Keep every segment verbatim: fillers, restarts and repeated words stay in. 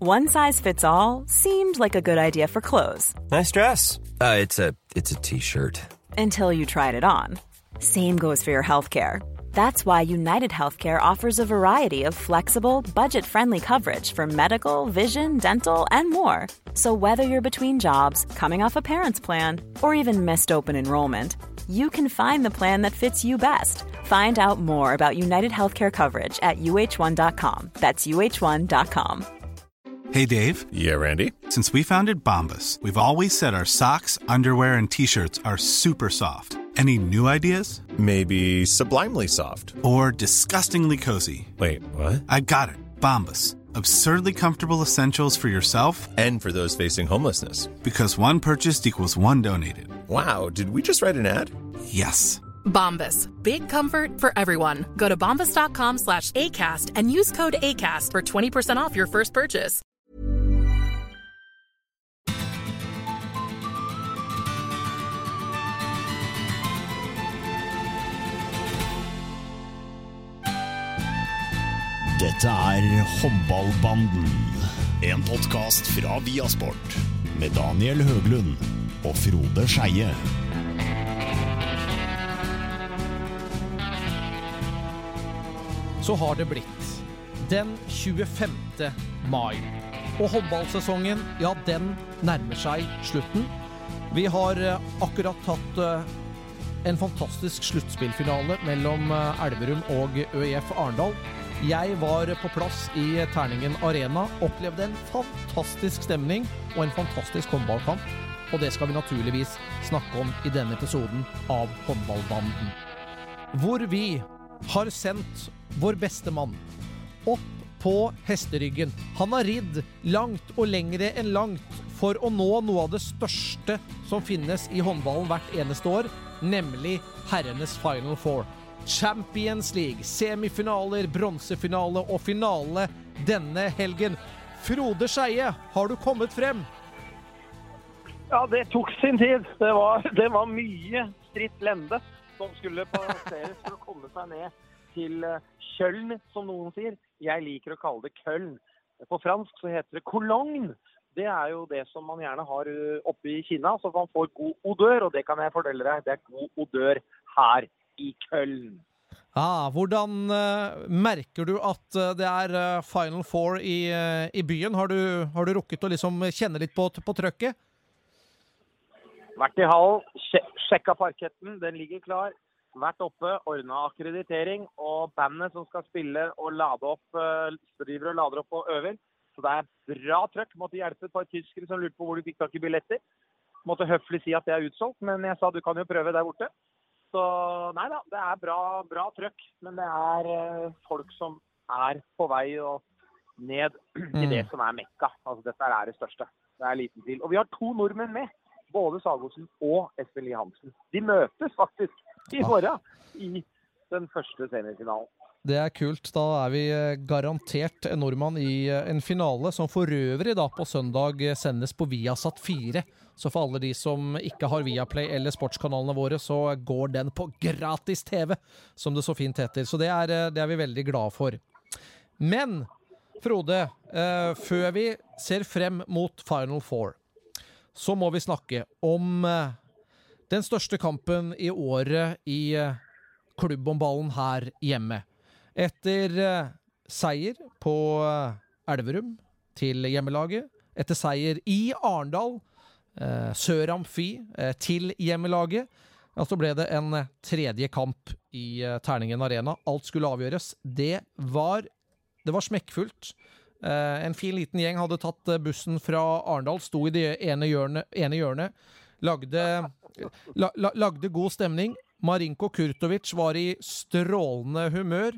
One size fits all seemed like a good idea for clothes. Nice dress. Uh, it's a it's a t-shirt. Until you tried it on. Same goes for your healthcare. That's why United Healthcare offers a variety of flexible, budget-friendly coverage for medical, vision, dental, and more. So whether you're between jobs, coming off a parent's plan, or even missed open enrollment, you can find the plan that fits you best. Find out more about United Healthcare coverage at U H one dot com. That's U H one dot com. Hey, Dave. Yeah, Randy? Since we founded Bombas, we've always said our socks, underwear, and T-shirts are super soft. Any new ideas? Maybe sublimely soft. Or disgustingly cozy. Wait, what? I got it. Bombas. Absurdly comfortable essentials for yourself and for those facing homelessness. Because one purchased equals one donated. Wow, did we just write an ad? Yes. Bombas. Big comfort for everyone. Go to bombas.com slash ACAST and use code ACAST for twenty percent off your first purchase. Dette er Håndballbanden, en podcast fra Viasport, med Daniel Høglund og Frode Skeie. Så har det blitt den tjuefemte mai, og håndballsesongen, ja, den nærmer seg slutten. Vi har akkurat tatt en fantastisk sluttspillfinale mellom Elverum og ØIF Arendal. Jeg var på plass i Terningen Arena, opplevde en fantastisk stemning og en fantastisk håndballkamp, og det skal vi naturligvis snakke om i denne episoden av Håndballbanden, hvor vi har sendt vår beste mann opp på hesteryggen. Han har ridd langt og lengre enn langt for å nå noe av det største som finnes i håndballen hvert eneste år, nemlig herrenes Final Four. Champions League, semifinaler, bronsefinale og finale denne helgen. Frode Skeie, har du kommet frem? Ja, det tok sin tid. Det var, det var mye stritt lende som skulle passeres for å komme seg ned til Köln, som noen sier. Jeg liker å kalle det Köln. På fransk så heter det Cologne. Det er jo det som man gjerne har oppe i Kina, så man får god odør, og det kan jeg fortelle deg. Det er god odør her i Köln. Ah, hvordan uh, merker du at uh, det er uh, Final Four i, uh, i byen? Har du, har du rukket å liksom kjenne litt på, på trøkket? Vært i hallen, sjekka parketten, den ligger klar. Vært oppe, ordnet akkreditering, og bandet som skal spille og lade opp, uh, driver og lader opp og øver. Så det er bra trøkk. Måtte hjelpe et par tyskere som lurte på hvor de fikk tak i billetter. Måtte høflig si at det er utsolgt, men jeg sa du kan jo prøve der borte. Så nei da, det er bra, bra trøkk, men det er eh, folk som er på vei og ned til det som er Mekka. Altså dette er det største. Det er liten tvil. Og vi har to nordmenn med, både Sagosen og Espen Lie Hansen. De møtes faktisk i morgen i den første semifinalen. Det er kult. Da er vi garantert en nordmann i en finale som for øvrig da på søndag sendes på Viasat fire. Så for alle de som ikke har Viaplay eller sportskanalene våre, så går den på gratis T V, som det så fint heter. Så det er, det er vi veldig glad for. Men, Frode, eh, før vi ser frem mot Final Four, så må vi snakke om eh, den største kampen i året i eh, klubbhåndballen her hjemme. Etter eh, seier på eh, Elverum til hjemmelaget, etter seier i Arendal, eh, Sør-Amfi eh, til hjemmelaget, ja, så ble det en eh, tredje kamp i eh, Terningen Arena. Alt skulle avgjøres. Det var, det var smekkfullt. Eh, en fin liten gjeng hadde tatt eh, bussen fra Arendal, sto i det ene hjørnet, ene hjørnet lagde, la, la, lagde god stemning. Marinko Kurtovic var i strålende humør.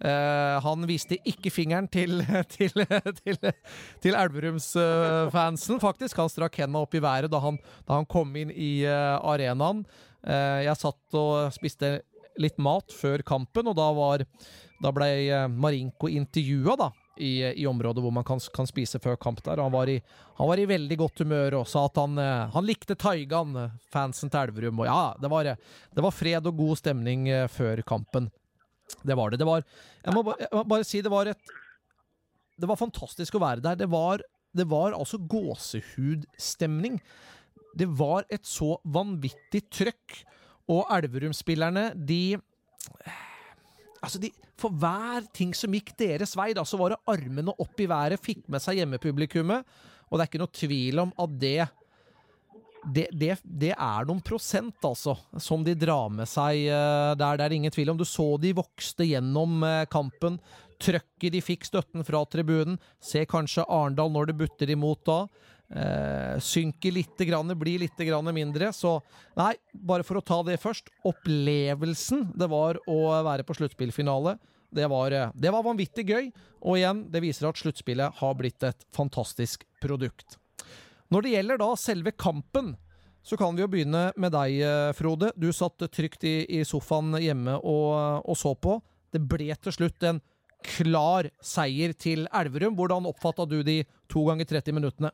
Uh, han viste ikke fingeren til, til, til, til Elverums-fansen, faktisk. Han strakk hendene opp i været da han, da han kom inn i uh, arenaen. Uh, jeg satt og spiste litt mat før kampen, og da, var, da ble Marinko intervjuet da, i, i området hvor man kan, kan spise før kamp der. Han var, i, han var i veldig godt humør og sa at han, uh, han likte Taigan, fansen til Elverum. Og ja, det var, det var fred og god stemning uh, før kampen. Det var det. Det var, jeg må, ba, jeg må bare si det var et det var fantastisk å være der. Det var, det var altså gåsehudstemning. Det var et så vanvittig trøkk, og Elverum-spillerne, de... Altså, de, for hver ting som gikk deres vei, da, så var det armene opp i været, fikk med seg hjemmepublikummet, og det er ikke noe tvil om at det, det, det, det er noen prosent, altså, som de drar med seg der. Det er ingen tvil om. Du så de vokste gjennom kampen, trøkket de fikk støtten fra tribunen, se kanskje Arendal når det butter imot da, Eh, synker litt grann, blir litt grann mindre, så nei, bare for å ta det først, opplevelsen det var å være på sluttspillfinale, det var, det var vanvittig gøy, og igjen, det viser at sluttspillet har blitt et fantastisk produkt. Når det gjelder da selve kampen, så kan vi jo begynne med deg, Frode. Du satt trygt i, i sofaen hjemme og, og så på. Det ble til slutt en klar seier til Elverum. Hvordan oppfattet du de to ganger tretti minuttene?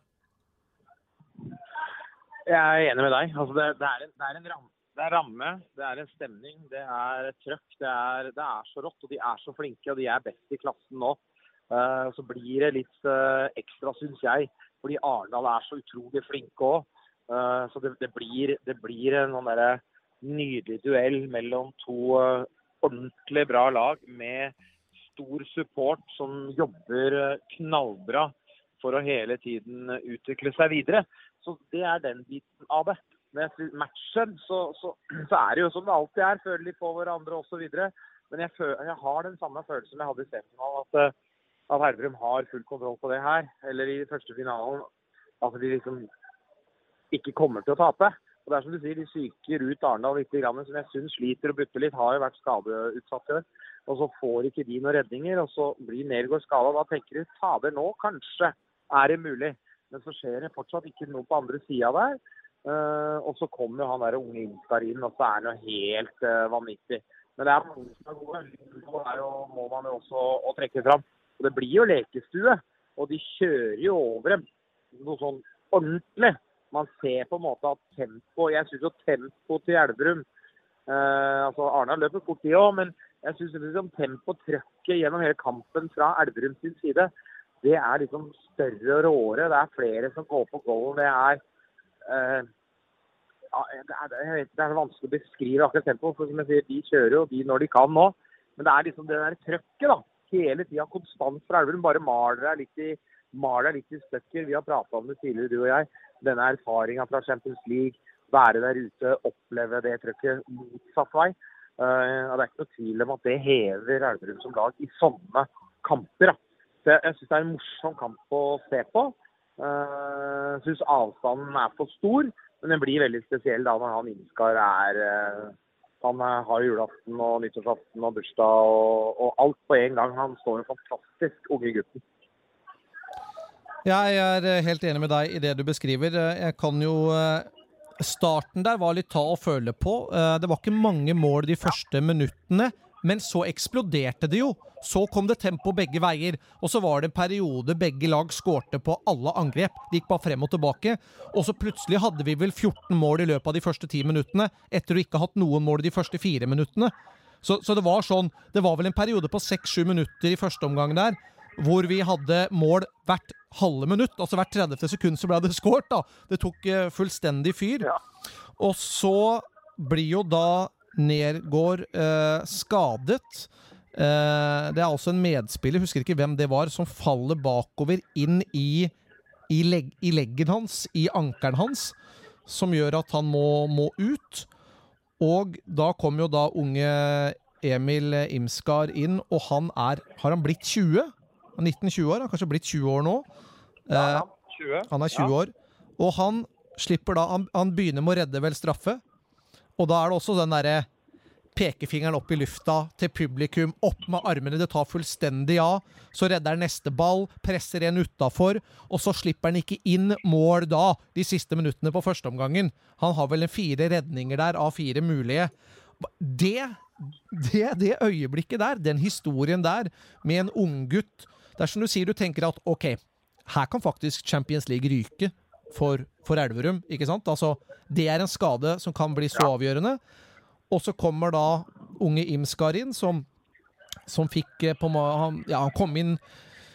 Jeg er enig med deg. Altså det, det, er en, det, er en ramme, det er ramme, det er en stemning, det er et trøkk, det er, det er så rått, og de er så flinke, og de er best i klassen nå. Uh, så blir det litt uh, ekstra, synes jeg, fordi Arendal er så utrolig flinke også. Uh, så det, det, blir, det blir en sånn der nydelig duell mellom to uh, ordentlig bra lag med stor support som jobber uh, knallbra for å hele tiden utvikle seg videre. Så det er den biten av det. Med matchen så, så, så er det jo som det alltid er, føler litt på hverandre og så videre. Men jeg, føler, jeg har den samme følelsen som jeg hadde i semifinalen, at, at Elverum har full kontroll på det her. Eller i første finalen, at de liksom ikke kommer til å tape. Og det er som du sier, de syker ut Arendal litt, som jeg synes sliter og butter litt, har jo vært skadeutsatt før. Og så får ikke de noen redninger, og så blir Nergård skadet. Da tenker de, fader nå, kanskje er det mulig. Men så skjer det fortsatt ikke noe på andre siden der. Uh, og så kommer jo han der unge Imskar inn, og så er han jo helt uh, vanvittig. Men det er mange som er gode. Og der må man jo også å trekke fram. Og det blir jo lekestue, og de kjører jo over dem. Noe sånn ordentlig. Man ser på en måte at tempo, jeg synes jo tempo til Elverum, uh, altså Arne løper fort i også, men jeg synes liksom tempo trøkket gjennom hele kampen fra Elverum sin side, det er liksom større og råere. Det er flere som går på goalen. Det er, uh, ja, det er, jeg vet, det er vanskelig å beskrive akkurat tempo, for som jeg sier, de kjører jo de når de kan nå. Men det er liksom det der trøkket da, hele tiden konstant fra Elverum, bare maler deg litt i, maler deg litt i støkker. Vi har pratet om det tidligere, du og jeg. Denne erfaringen fra Champions League, være der ute, oppleve det trøkket motsatt vei. Uh, og det er ikke noe tvil om at det hever Elverum som lag i sånne kamper da. Jeg, jeg synes det er en morsom kamp å se på. Uh, jeg synes avstanden er for stor, men den blir veldig spesiell da når han Imskar er... Uh, han uh, har julaften og nyttårsaften og bursdag og, og alt på en gang. Han står en fantastisk unge gutten. Jeg er helt enig med deg i det du beskriver. Jeg kan jo... Starten der var litt ta og føle på. Det var ikke mange mål de første minuttene, men så eksploderte det jo. Så kom det tempo begge veier, og så var det en periode begge lag skårte på alle angrep. De gikk bare frem og tilbake, og så plutselig hadde vi vel fjorten mål i løpet av de første ti minuttene, etter å ikke ha hatt noen mål i de første fire minuttene. Så, så det var sånn, det var vel en periode på seks sju minutter i første omgang der, hvor vi hadde mål hvert halve minutt, altså hvert tredjete sekund så ble det skårt da. Det tok uh, fullstendig fyr. Ja. Og så blir jo da Nergård uh, skadet. Uh, det er også en medspiller, husker ikke hvem det var, som faller bakover inn i, i, leg, i leggen hans, i ankeren hans, som gjør at han må, må ut. Og da kom jo da unge Emil Imskar inn, og han er, har han blitt tjue? nitten tjue år, han har kanskje blitt tjue år nå. Ja, tjue. Han er tjue ja. år. Og han slipper da, han, han begynner med å redde vel straffe, og da er det også den der pekefingeren opp i lufta til publikum, opp med armene, det tar fullstendig av, så redder han neste ball, presser en utenfor, og så slipper han ikke inn mål da, de siste minuttene på første omgangen. Han har vel en fire redninger der, av fire mulige. Det, det, det øyeblikket der, den historien der, med en ung gutt, det er som du sier, du tenker at, ok, her kan faktisk Champions League ryke for, for Elverum, ikke sant? Altså, det er en skade som kan bli så avgjørende. Og så kommer da unge Imskar inn, som, som fikk på han, ja, han kom inn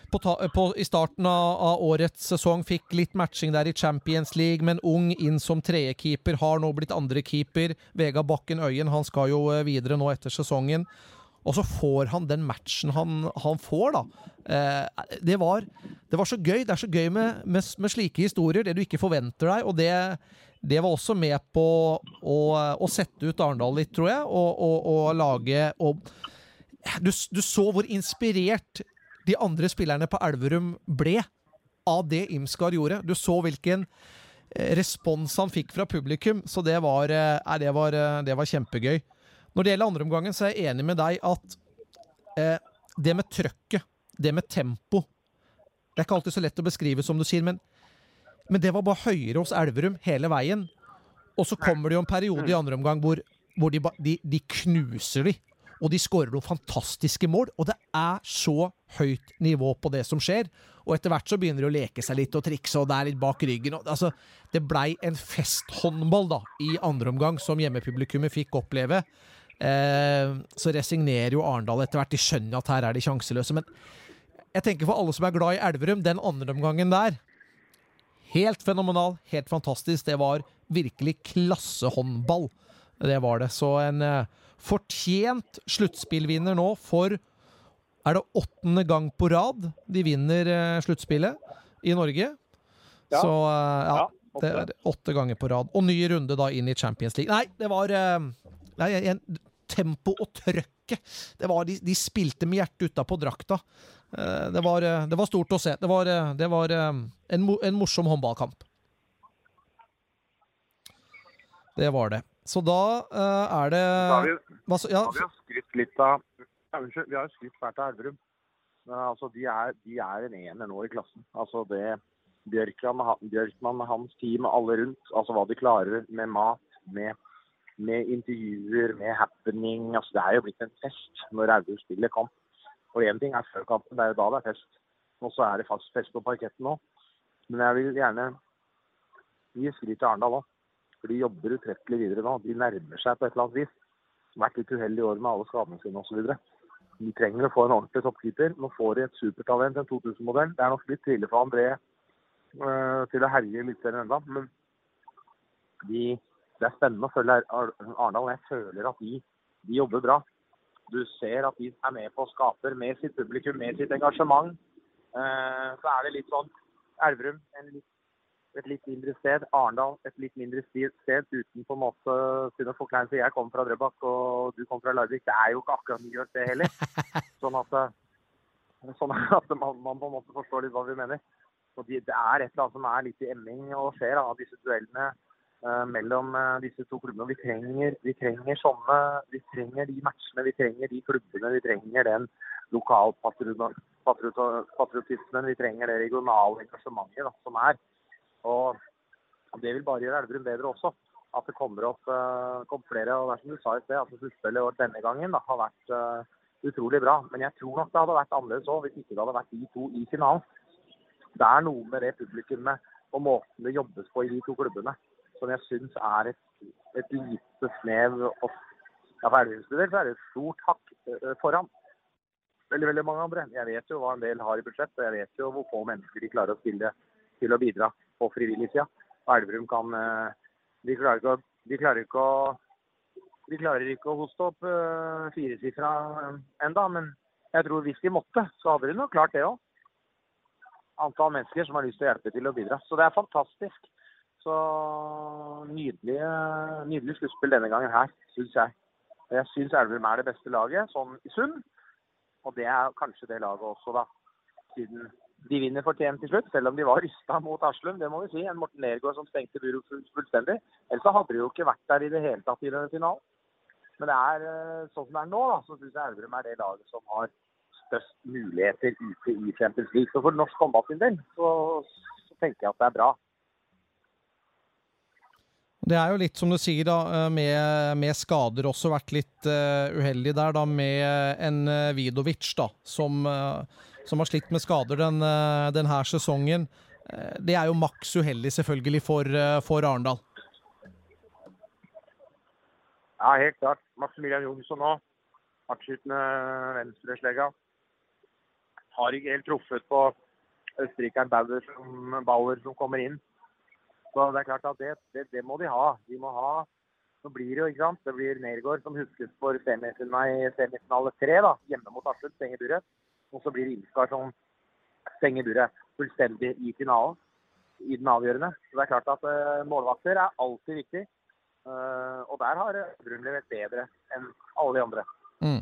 på ta, på, i starten av, av årets sesong fikk litt matching der i Champions League, men ung inn som tredje keeper, har nå blitt andre keeper. Vegard Bakken Øyen, han skal jo videre nå etter sesongen. Og så får han den matchen han, han får da. Eh, det, var, det var så gøy, det er så gøy med, med, med slike historier, det du ikke forventer deg, og det, det var også med på å, å sette ut Arendal litt, tror jeg, og, og, og lage... Og, du, du så hvor inspirert de andre spillerne på Elverum ble av det Imskar gjorde. Du så hvilken respons han fikk fra publikum, så det var, eh, det var, det var kjempegøy. Når det gjelder andre omgangen, så er jeg enig med deg at eh, det med trøkket, det med tempo, det er ikke alltid så lett å beskrive som du sier, men, men det var bare høyere hos Elverum hele veien. Og så kommer det jo en periode i andre omgang hvor, hvor de, de, de knuser de, og de skårer noen fantastiske mål, og det er så høyt nivå på det som skjer, og etter hvert så begynner de å leke seg litt og trikse, og det er litt bak ryggen. Og, altså, det ble en festhåndball da, i andre omgang, som hjemmepublikummet fikk oppleve. Eh, så resignerer jo Arendal etter hvert, de skjønner at her er de sjanseløse, men jeg tenker for alle som er glad i Elverum, den andre omgangen der, helt fenomenal, helt fantastisk, det var virkelig klassehåndball, det var det. Så en eh, fortjent sluttspillvinner nå for, er det åttende gang på rad de vinner eh, sluttspillet i Norge? Ja. Så eh, ja, ja det er åtte ganger på rad. Og ny runde da inn i Champions League. Nei, det var eh, nei, en tempo og trøkke. Det var, de, de spilte med hjertet utenpå drakta. Eh, det, var, det var stort å se. Det var, det var en, en morsom håndballkamp. Det var det. Så da uh, er det... Da har vi, Hva, ja. da har vi jo skrytt litt av... Ja, unnskyld, vi har jo skrytt hvert av Elverum. Uh, altså, de er, de er en ener nå i klassen. Altså, det... Bjørkman, Bjørkman med hans team, alle rundt. Altså, hva de klarer med mat, med, med intervjuer, med happening. Altså, det er jo blitt en fest når Elverum spiller kamp. Og en ting er før kampen, det er jo da det er fest. Og så er det faktisk fest på parketten nå. Men jeg vil gjerne gi skryt til Arendal også. For de jobber utrettelig videre nå. De nærmer seg på et eller annet vis. Det har vært litt uheldig i år med alle skadene sine og så videre. De trenger å få en ordentlig toppkeeper. Nå får de et supertalent, en to tusen-modell. Det er nok litt tidlig for André uh, til å herje litt enda. Men de, det er spennende å følge Arendal. Jeg føler at de, de jobber bra. Du ser at de er med på å skape med sitt publikum, med sitt engasjement. Uh, så er det litt sånn Elverum, en litt et litt mindre sted, Arendal et litt mindre sted, uten på en måte siden å forklare, for jeg kommer fra Drøbak og du kommer fra Larvik, det er jo ikke akkurat mye gjort det heller, sånn at, sånn at man, man på en måte forstår litt hva vi mener. Så det er et eller annet som er litt i emming og skjer av disse duellene uh, mellom uh, disse to klubbene. Vi trenger, vi trenger sånne, vi trenger de matchene, vi trenger de klubbene, vi trenger den lokalpatriotismen, vi trenger det regionale engasjementet da, som er. Og det vil bare gjøre Elverum bedre også, at det kommer opp uh, kom flere, og det er som du sa i sted, at sluttspillet denne gangen da, har vært uh, utrolig bra. Men jeg tror nok det hadde vært annerledes også, hvis ikke det hadde vært de to i finalen. Det er noe med det publikummet og måten det jobbes på i de to klubbene, som jeg synes er et, et lite snev, og ja, for Elverums del så er det et stort hakk uh, foran. Veldig, veldig mange andre. Jeg vet jo hva en del har i budsjett, og jeg vet jo hvor få mennesker de klarer å stille til å bidra på frivillig sida. Og Elverum kan, de klarer ikke å, de klarer ikke å, de klarer ikke å hoste opp uh, firesifra enda, men jeg tror hvis de måtte, så hadde de nok klart det også. Antall mennesker som har lyst til å hjelpe til å bidra. Så det er fantastisk. Så nydelig, nydelig sluttspill denne gangen her, synes jeg. Jeg synes Elverum er det beste laget, sånn i sum. Og det er kanskje det laget også da, siden de vinner fortjent til slutt, selv om de var rystet mot Aslum, det må vi si. En Morten Nergård som stengte Buruk fullstendig. Ellers så hadde de jo ikke vært der i det hele tatt i denne finalen. Men det er sånn som det er nå, da, så synes jeg Elverum er det laget som har størst muligheter ute i Champions League. Så for norsk håndball sin del, så, så tenker jeg at det er bra. Det er jo litt som du sier da, med, med skader også vært litt uh, uheldig der da, med en uh, Vidovic da, som... Uh, som har slitt med skader den, den her sesongen. Det er jo maks uheldig selvfølgelig for, for Arendal. Ja, helt klart. Maximilian Jonsson nå, hardtskytende venstreslegga. har ikke helt truffet på østerrikeren Bauer som, Bauer som kommer inn. Så det er klart at det, det, det må de ha. De må ha, så blir det jo, ikke sant? Det blir Nergård som huskes for semifinale, semifinale tre, da, hjemme mot Arsel, stenger buret. Og så blir det Imskar som stenger buret fullstendig i finalen, i den avgjørende. Så det er klart at uh, målvakter er alltid viktig. Uh, og der har Elverum levert bedre enn alle de andre. Mm.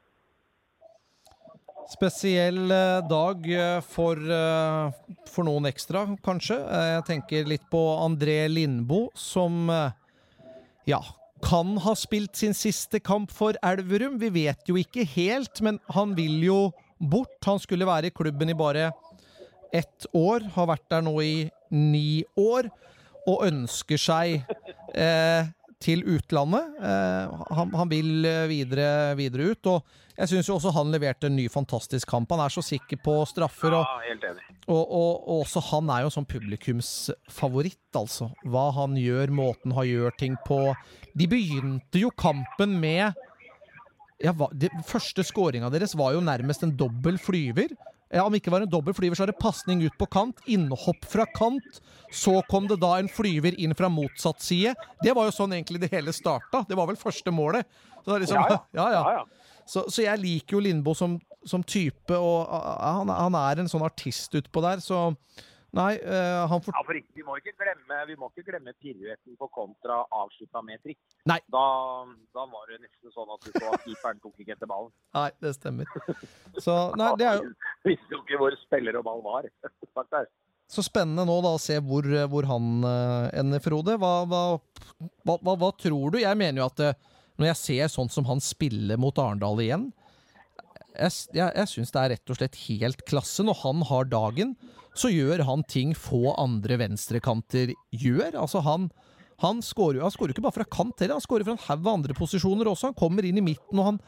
Spesiell dag for, for noen ekstra, kanskje. Jeg tenker litt på André Lindbo, som ja, kan ha spilt sin siste kamp for Elverum. Vi vet jo ikke helt, men han vil jo bort. Han skulle være i klubben i bare ett år, har vært der nå i ni år, og ønsker seg eh, til utlandet. Eh, han, han vil videre, videre ut, og jeg synes jo også han leverte en ny fantastisk kamp. Han er så sikker på straffer, og, ja, helt enig. Og, og, og også han er jo sånn publikumsfavoritt, altså. Hva han gjør, måten han gjør ting på. De begynte jo kampen med, ja, det første scoringen deres var jo nærmest en dobbel flyver. Ja, om ikke var en dobbel flyver, så er det passning ut på kant, innhopp fra kant, så kom det da en flyver inn fra motsatt side. Det var jo sånn egentlig det hele startet. Det var vel første målet. Så det er liksom, ja, ja. ja, ja. Så, så jeg liker jo Lindbo som, som type, og uh, han, han er en sånn artist utpå der, så nei, uh, han får... Ja, for ikke, vi må ikke glemme, vi må ikke glemme piruetten på kontra avsluttet med trikk. Nei. Da, da var det nesten sånn at du så at keeperen tok ikke etter ballen. Nei, det stemmer. Så, nei, det er jo... Vi visste jo ikke hvor spiller og ball var. Takk der. Så spennende nå da å se hvor, hvor han uh, ender, Frode. Hva, hva, hva, hva, hva tror du? Jeg mener jo at uh, når jeg ser sånn som han spiller mot Arendal igjen, jeg, jeg, jeg synes det er rett og slett helt klasse. Når han har dagen, så gjør han ting få andre venstrekanter gjør. Altså han, han skårer jo han skårer ikke bare fra kant heller, han skårer fra en haug av andre posisjoner også. Han kommer inn i midten, og han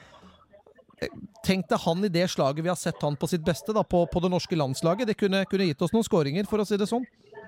tenkte han i det slaget vi har sett han på sitt beste da, på, på det norske landslaget. Det kunne, kunne gitt oss noen skåringer, for å si det sånn.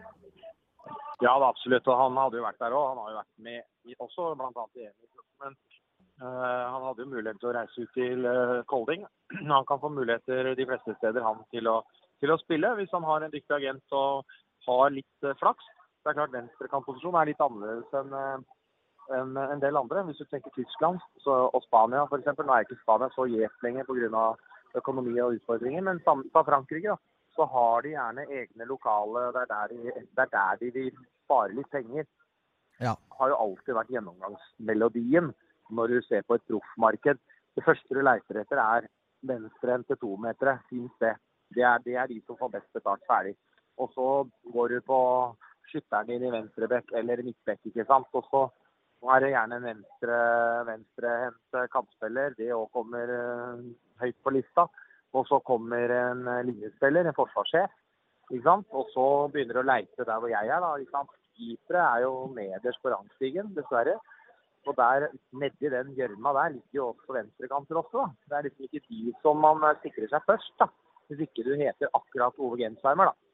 Ja, da, absolutt. Og han hadde jo vært der også. Han har jo vært med i, også, blant annet i Emil. Men uh, han hadde jo mulighet til å reise ut til uh, Kolding. Han kan få muligheter de fleste steder han til å, til å spille, hvis han har en dyktig agent og har litt uh, flaks. Det er klart, venstrekantposisjon er litt annerledes enn uh, en, en del andre. Hvis du tenker Tyskland så, og Spania, for eksempel. Nå er ikke Spania så gjevt lenger på grunn av økonomi og utfordringer, men sammen med Frankrike, da, så har de gjerne egne lokale, det er der de, det er der de vil spare litt penger. Ja. Har jo alltid vært gjennomgangsmelodien når du ser på et proffmarked. Det første du leiter etter er venstre til to metere, finnes det. Det er, det er de som får best betalt ferdig. Og så går du på skytteren din i venstrebekk eller midtbekk, ikke sant? Og så er det gjerne en venstre, venstrehendt kampspiller. Det også kommer uh, høyt på lista. Og så kommer en uh, linjespiller, en forsvarssjef, ikke sant? Og så begynner du å leite der hvor jeg er, da, ikke sant? Keepere er jo nederst på rangstigen, dessverre. Og der, nedi den gjørma der, ligger jo også venstrekanter også, da. Det er liksom ikke de som man uh, sikrer seg først, da. Hvis ikke du heter akkurat Ove Gensheimer, da.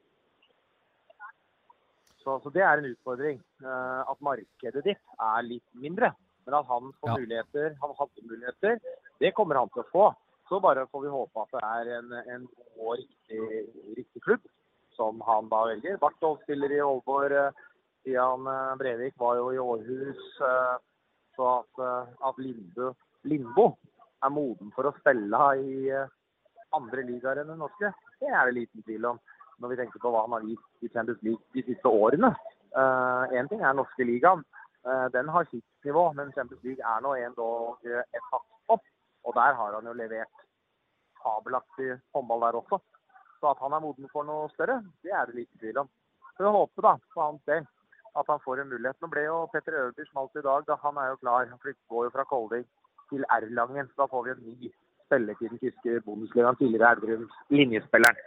Så, så det er en utfordring, uh, at markedet ditt er litt mindre. Men at han får ja. muligheter, han hadde muligheter, det kommer han til å få. Så bare får vi håpe at det er en, en god, riktig, riktig klubb som han da velger. Bartholf spiller i Aalborg, uh, Stian uh, Brevik var jo i Århus, uh, så at, uh, at Lindbo, Lindbo er moden for å spille i uh, andre ligaer enn den norske, det er det liten tvil om. Når vi tenker på hva han har vist i Champions League de siste årene. Uh, en ting er norske ligaen. Uh, den har sitt nivå, men Champions League er nå en dag et hakk opp. Og der har han jo levert fabelaktig håndball der også. Så at han er moden for noe større, det er det litt tvil om. Så jeg håper da, på hans del, at han får en mulighet. Nå ble jo Petter Øverby smalt i dag, da han er jo klar. Han går jo fra Kolding til Erlangen, så da får vi en ny spiller til den tyske Bundesligaen, tidligere Elverums linjespilleren.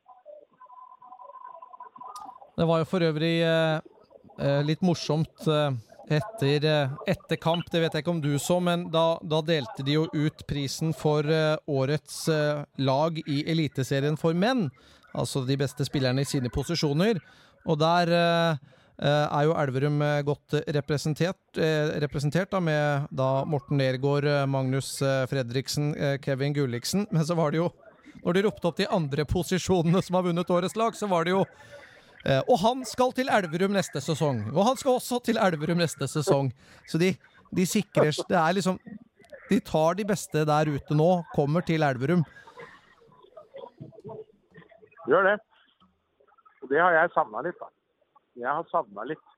Det var jo for øvrig eh, litt morsomt eh, etter, eh, etter kamp, det vet jeg ikke om du så, men da, da delte de jo ut prisen for eh, årets eh, lag i Eliteserien for menn, altså de beste spillerne i sine posisjoner, og der eh, er jo Elverum godt representert, eh, representert da, med da Morten Nergård, Magnus Fredriksen, eh, Kevin Gulliksen, men så var det jo når de ropte opp de andre posisjonene som har vunnet årets lag, så var det jo eh, og han skal til Elverum neste sesong, og han skal også til Elverum neste sesong. Så de, de sikrer, det er liksom, de tar de beste der ute nå, kommer til Elverum. Gjør det. Og det har jeg savnet litt da. Jeg har savnet litt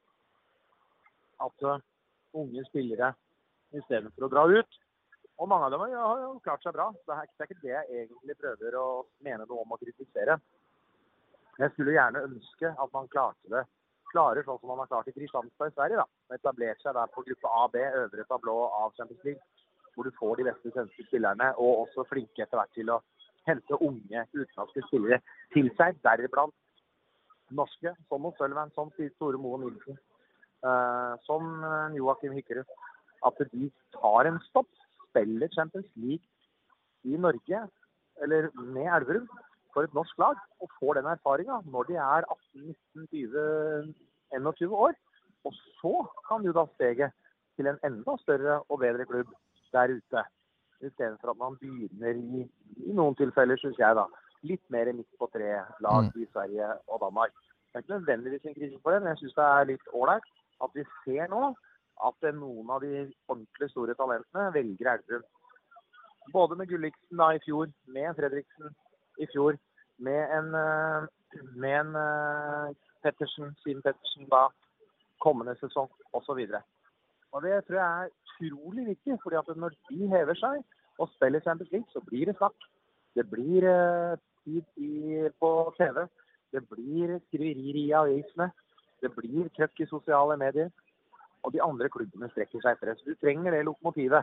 at uh, unge spillere, i stedet for å dra ut, og mange av dem ja, har jo klart seg bra. Det er, det er ikke det jeg egentlig prøver å mene noe om å kritisere. Jeg skulle gjerne ønske at man klarte det, klarer sånn som man har klart i Kristianstad i Sverige da. Etablert seg der på gruppe A B, øvre tablå av Champions League, hvor du får de beste svenske spillerne, og også flinke etter hvert til å hente unge utenlandske spillere til seg, deriblant norske, som Mo Sølvan, som Tore Moe Nilsen, uh, som uh, Joakim Hikkerud, at de tar en stopp, spiller Champions League i Norge, eller med Elverum, for et norsk lag, og får den erfaringen når de er atten, nitten, tyve, enogtyve år. Og så kan du da stege til en enda større og bedre klubb der ute, i stedet for at man begynner i, i noen tilfeller, synes jeg da, litt mer midt på tre lag mm. i Sverige og Danmark. Det er ikke nødvendigvis en krise for det, men jeg synes det er litt ordentlig at vi ser nå at noen av de ordentlig store talentene velger Elverum. Både med Gulliksen da i fjor, med Fredriksen i fjor, med en, med en uh, Pettersen, Simen Pettersen da, kommende sesong, og så videre. Og det tror jeg er utrolig viktig, fordi at når de hever seg og spiller Champions League, så blir det snakk. Det blir uh, tid i, på T V, det blir skriverier i avisene, det blir trøkk i sosiale medier, og de andre klubbene strekker seg etter det. Så du trenger det lokomotivet.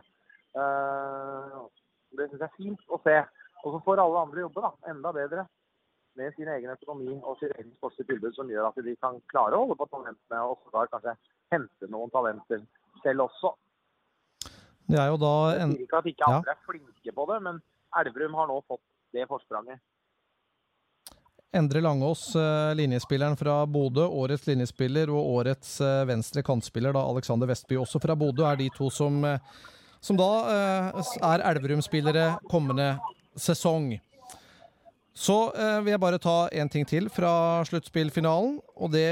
Uh, det synes jeg er fint å se. Og så får alle andre jobbe da, enda bedre med sin egen økonomi og sin egen sportslige tilbud, som gjør at de kan klare å holde på talentene, og også da kanskje hente noen talenter selv også. Det er jo da en... Jeg sier ikke at ikke andre ja. er flinke på det, men Elverum har nå fått det forspranget. Endre Langås, linjespilleren fra Bodø, årets linjespiller og årets venstre kantspiller, da Alexander Vestby også fra Bodø, er de to som, som da er Elverum-spillere kommende sesong. Så vil jeg bare ta en ting til fra sluttspillfinalen, og det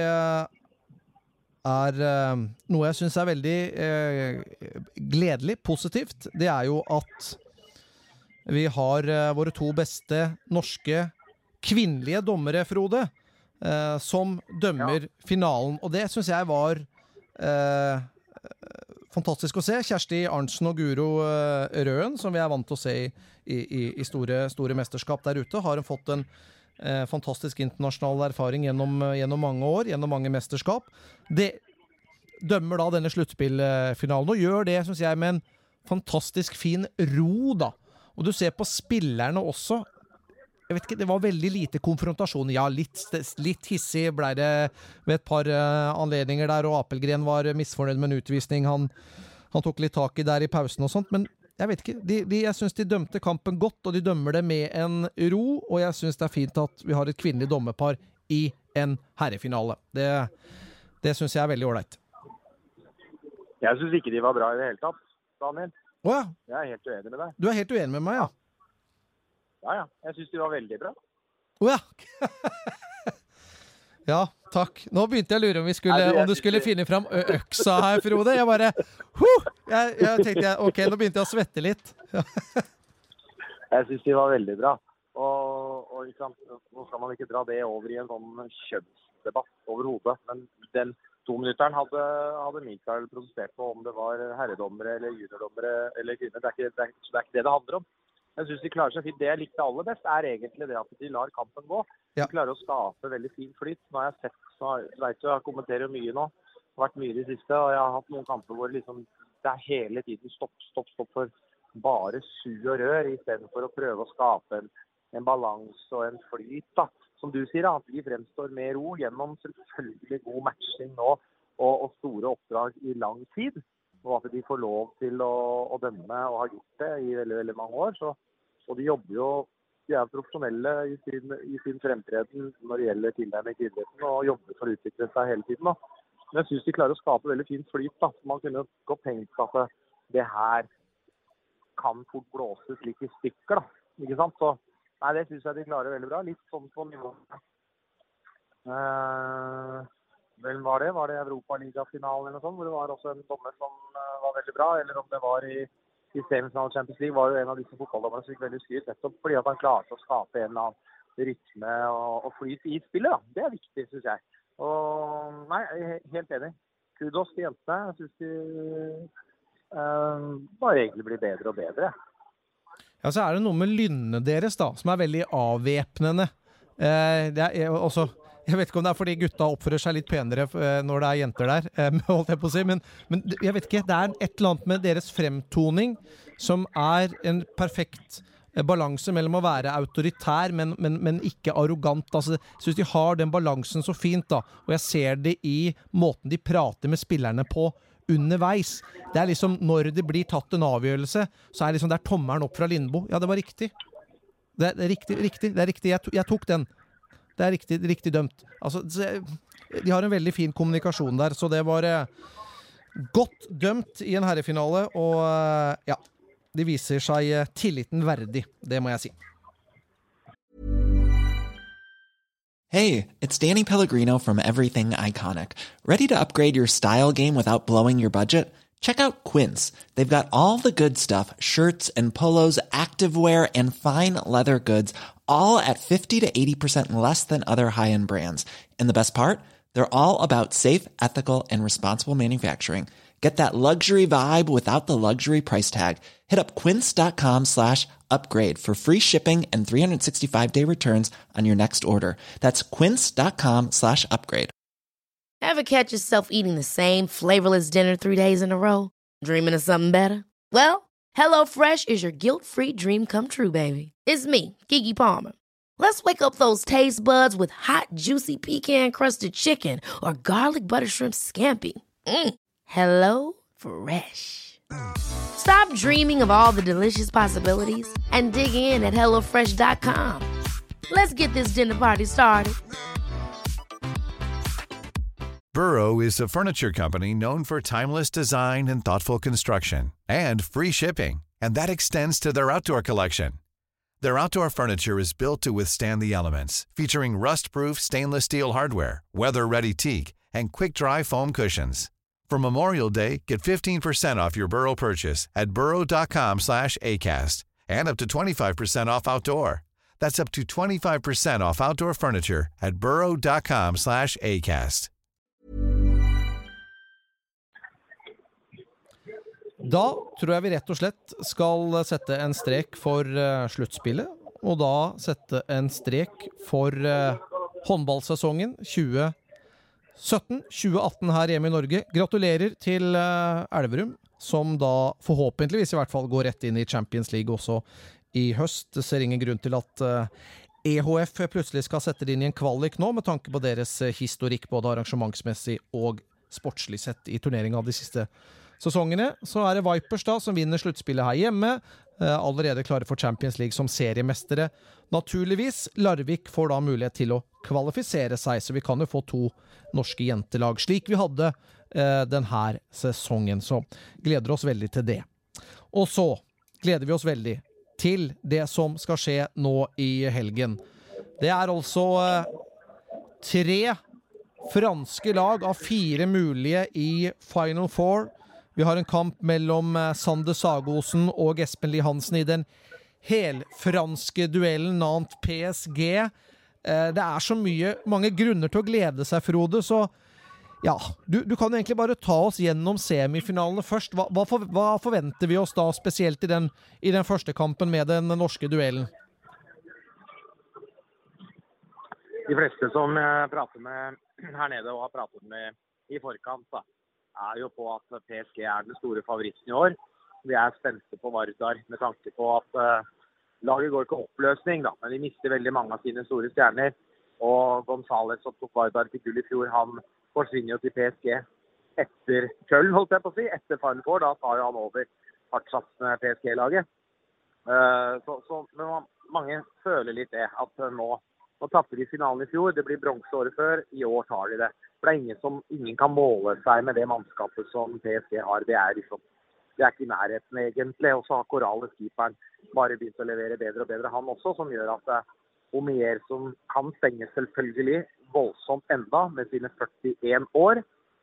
er noe jeg synes er veldig gledelig, positivt. Det er jo at vi har våre to beste norske kvinnelige dommere, Frode, eh, som dømmer ja. finalen. Og det synes jeg var eh, fantastisk å se. Kjersti Arntzen og Guro eh, Røen, som vi er vant til å se i, i, i store, store mesterskap der ute, har fått en eh, fantastisk internasjonal erfaring gjennom, gjennom mange år, gjennom mange mesterskap. Det dømmer da denne sluttspillfinalen, og gjør det, synes jeg, med en fantastisk fin ro, da. Og du ser på spillerne også. Jeg vet ikke, det var veldig lite konfrontasjon. Ja, litt, litt hissig ble det ved et par uh, anledninger der, og Apelgren var misfornøyd med en utvisning. Han, han tok litt tak i der i pausen og sånt, men jeg vet ikke. De, de, jeg synes de dømte kampen godt, og de dømmer det med en ro, og jeg synes det er fint at vi har et kvinnelig dommerpar i en herrefinale. Det, det synes jeg er veldig ordentlig. Jeg synes ikke de var bra i det hele tatt, Daniel. Åja. Jeg er helt uenig med deg. Du er helt uenig med meg, ja? Ja, ja. Jeg synes de var veldig bra. Åja. Ja, takk. Nå begynte jeg å lure om, vi skulle, Nei, du, om du skulle det... finne fram øksa her, Frode. Jeg bare, huh! jeg, jeg tenkte, jeg, ok, nå begynte jeg å svette litt. Jeg synes de var veldig bra. Og, og liksom, nå skal man ikke dra det over i en sånn kjønnsdebatt overhodet, men den to-minutteren hadde, hadde Mikael protestert på om det var herredommere eller juniordommere eller kvinner. Det er ikke det, er, det, er ikke det det handler om. Jeg synes de klarer seg fint. Det jeg likte aller best er egentlig det at de lar kampen gå. De klarer å skape veldig fin flyt. Nå har jeg sett, så vet du, jeg kommenterer mye nå. Det har vært mye i det siste, og jeg har hatt noen kamper hvor liksom, det er hele tiden stopp, stopp, stopp for bare su og rør, i stedet for å prøve å skape en, en balans og en flyt, da. Som du sier, at de fremstår med ro gjennom selvfølgelig god matching nå, og, og store oppdrag i lang tid. Og at de får lov til å, å dømme og har gjort det i veldig, veldig mange år. Så, og de jobber jo, de er profesjonelle i sin, i sin fremtreden når det gjelder tilnærming til idretten, og jobber for å utvikle seg hele tiden. Da. Men jeg synes de klarer å skape veldig fin flyt. Da. Man kunne godt tenkt at det her kan fort blåses litt i stykker. Da. Ikke sant? Så nei, det synes jeg de klarer veldig bra. Litt sånn på nivå. Uh, vel var det? Var det Europa-liga-finalen eller noe sånt, hvor det var også en dommer som uh, var veldig bra, eller om det var i, i semifinalen Champions League, var jo en av disse fotballdommerne som fikk veldig styrt, nettopp fordi at han klarte å skape en eller annen rytme og, og flyt i spillet, da. Det er viktig, synes jeg. Og nei, jeg er helt enig. Kudos til jentene. Jeg synes de uh, bare egentlig blir bedre og bedre. Ja, så er det noe med lynnet deres da, som er veldig avvæpnende. Eh, det er også, jeg vet ikke om det er fordi gutta oppfører seg litt penere eh, når det er jenter der, eh, holdt jeg på å si, men, men jeg vet ikke, det er et eller annet med deres fremtoning som er en perfekt balanse mellom å være autoritær, men, men, men ikke arrogant. Altså, jeg synes de har den balansen så fint da, og jeg ser det i måten de prater med spillerne på underveis. Det er liksom, når det blir tatt en avgjørelse, så er liksom der tommeren opp fra Lindbo. Ja, det var riktig. Det er, det er riktig, riktig, det er riktig. Jeg, to, jeg tok den. Det er riktig, riktig dømt. Altså, de har en veldig fin kommunikasjon der, så det var eh, godt dømt i en herrefinale, og eh, ja, det viser seg tilliten verdig, det må jeg si. Hey, it's Danny Pellegrino from Everything Iconic. Ready to upgrade your style game without blowing your budget? Check out Quince. They've got all the good stuff, shirts and polos, activewear, and fine leather goods, all at fifty to eighty percent less than other high-end brands. And the best part? They're all about safe, ethical, and responsible manufacturing. Get that luxury vibe without the luxury price tag. Hit up quince.com slash upgrade for free shipping and three sixty-five day returns on your next order. That's quince.com slash upgrade. Ever catch yourself eating the same flavorless dinner three days in a row? Dreaming of something better? Well, HelloFresh is your guilt-free dream come true, baby. It's me, Keke Palmer. Let's wake up those taste buds with hot, juicy pecan-crusted chicken or garlic butter shrimp scampi. Mm. Hello Fresh. Stop dreaming of all the delicious possibilities and dig in at hello fresh dot com. Let's get this dinner party started. Burrow is a furniture company known for timeless design and thoughtful construction and free shipping, and that extends to their outdoor collection. Their outdoor furniture is built to withstand the elements, featuring rust-proof stainless steel hardware, weather-ready teak, and quick-dry foam cushions. For Memorial Day, get fifteen percent off your Burrow purchase at burrow.com slash ACAST and up to twenty-five percent off outdoor. That's up to twenty-five percent off outdoor furniture at burrow.com slash ACAST. Da tror jeg vi rett og slett skal sette en strek for uh, sluttspillet, og da sette en strek for uh, håndballsesongen tjue sytten tjue atten her hjemme i Norge. Gratulerer til uh, Elverum, som da forhåpentligvis i hvert fall går rett inn i Champions League også i høst. Det ser ingen grunn til at uh, E H F plutselig skal sette det inn i en kvalik nå, med tanke på deres uh, historikk, både arrangementsmessig og sportslig sett i turnering av de siste sesongene. Så er det Vipers da, som vinner sluttspillet her hjemme, uh, allerede klare for Champions League som seriemestere. Naturligvis, Larvik får da mulighet til å kvalifisere seg, så vi kan jo få to norske jentelag, slik vi hadde eh, denne sesongen. Så gleder oss veldig til det. Og så gleder vi oss veldig til det som skal skje nå i helgen. Det er altså eh, tre franske lag av fire mulige i Final Four. Vi har en kamp mellom eh, Sander Sagosen og Espen Lie Hansen i den helfranske duellen Nantes P S G. Det er så mye, mange grunner til å glede seg, Frode, så ja, du, du kan egentlig bare ta oss gjennom semifinalene først. Hva, hva, for, hva forventer vi oss da, spesielt i den, i den første kampen med den norske duellen? De fleste som jeg prater med her nede og har pratet med i forkant, da, er jo på at P S G er den store favoritten i år. Vi er spente på Vardar med tanke på at uh, laget går ikke oppløsning, da, men de mister veldig mange av sine store stjerner. Og Gonzales, som tok Vardar til gull i fjor, han forsvinner jo til P S G etter Köln, holdt jeg på å si, etter Final Four. Da tar jo han over hardtsatsende P S G-laget. Uh, så, så, men mange føler litt det, at uh, nå, nå tapper de finalen i fjor. Det blir bronseåret før, i år tar de det. For det er ingen som ingen kan måle seg med det mannskapet som P S G har. Det er liksom det er ikke i nærheten egentlig, og så har Corrales keeperen bare begynt å levere bedre og bedre han også, som gjør at Omier som kan stenge selvfølgelig voldsomt enda med sine førtien år,